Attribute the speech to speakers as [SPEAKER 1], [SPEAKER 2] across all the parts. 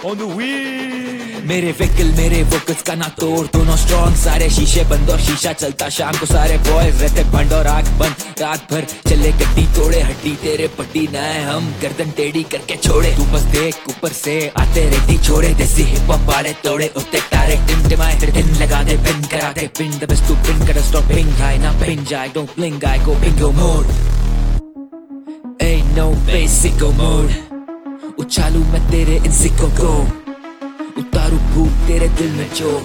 [SPEAKER 1] on the wheel।
[SPEAKER 2] मेरे vehicle मेरे vocals का ना तोड़, दोनों स्ट्रॉन्ग, सारे शीशे बंद और शीशा चलता शाम को, सारे बॉयज रहते भंड और आंख बंद, रात भर चले गड्डी तोड़े हड्डी तेरे पट्टी ना है, हम गर्दन टेढ़ी करके छोड़े, तू बस देख ऊपर से आते रेडी छोड़े, देसी हिप हॉप वाले तोड़े उतने तारे टिमटिमाए, फिर दिन लगा दे पिन करा दे pin, the best to pin कर स्टॉप पिंग हाई ना पिन जाए, don't blink I go bingo mode, ain't no basic mode, उछालू मैं तेरे इन सिक्कों को, उतारू भूख तेरे दिल में जो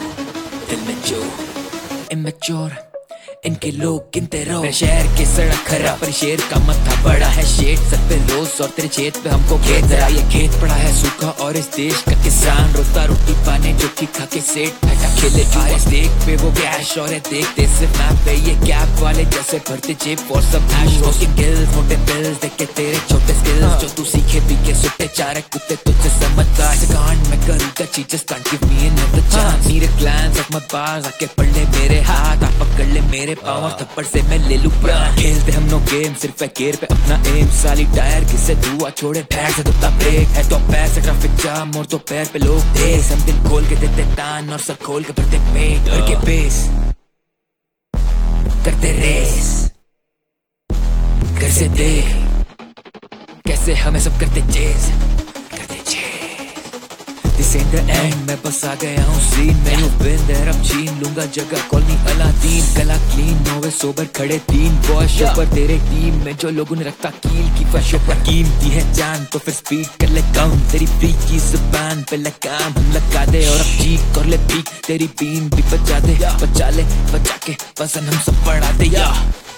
[SPEAKER 2] इमेच्योर इनके लोग गिनते रहो, मेरे शहर की सड़क खराब पर शेर का मत्था बड़ा है, शेड सर पे रोज और तेरे खेत पे हमको खेत जरा, ये खेत पड़ा है सूखा और इस देश का किसान रोता रोटी पाने जो की खा के सेठ बैठा खेले जुआ, देख पे वो कैश और देखते सिर्फ मैप पे ये कैप वाले जैसे भरते जेब for some ash, smoking gills मोटे बिल्स देख के तेरे छोटे स्किल्स जो तू सीखे पी के सुट्टे चारे कुत्ते तुझसे समझदार, कांड मैं करूँगा चीजें can't give me another chance, need a glance of my bars आके पढ़ ले मेरे हाथ, आप पकड़ ले मेरे पाँव थप्पड़ से मैं ले लूं प्राण, खेलते हम नो गेम सिर्फ है गेयर पे अपना एम, साली टायर किसे धुआं छोड़े पैर से दुखता ब्रेक है तो पैर से ट्रैफिक जाम और तो पैर पे लोग तेज, हम दिल खोल के देते तान और सर खोल के भरते पेट, भर के बेस करते रेस, घर से देख कैसे हमें सब करते chase This ain't the end, मैं बस आ गया हूँ सीन में, यू बिन देयर अब छीन लूंगा जगह कॉलोनी अलादीन, गला क्लीन नोवे सोबर खड़े तीन बॉय शो पर तेरे टीम में जो लोगों ने रखता कील की फशो पर कीमती है जान तो फिर स्पीड कर ले कम, तेरी फ्री की जुबान पे लगाम हम लगा दे और अब चीक कर ले पीक, तेरी बीन भी बचा दे बचा ले बचा के वजन हम सब बढ़ा दे या